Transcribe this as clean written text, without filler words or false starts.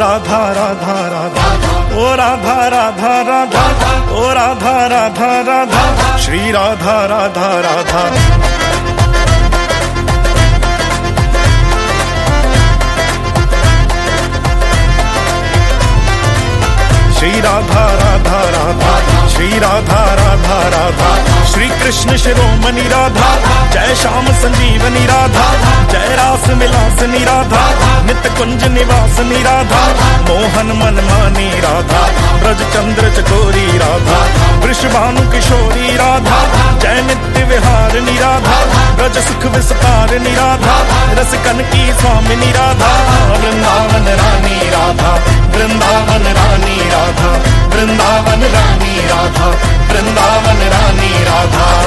राधा राधा राधा, ओ राधा राधा राधा, ओ राधा राधा राधा, श्री राधा राधा राधा। श्री राधा राधा राधा, श्री राधा राधा राधा, श्री कृष्ण शिरोमणि राधा, जय श्याम संजीवनी राधा, जय रास मिलासनी राधा, नित कुंज निवासनी राधा, मोहन मनमानी राधा, ब्रज चंद्र चकोरी राधा, वृषभानु किशोरी राधा, जय नित्य विहारिणी राधा, ब्रज सुख विस्तारिणी राधा, रसिकन की स्वामिनी राधा, वृंदावन रानी राधा, वृंदावन रानी राधा, वृंदावन रानी राधा, वृंदावन रानी राधा।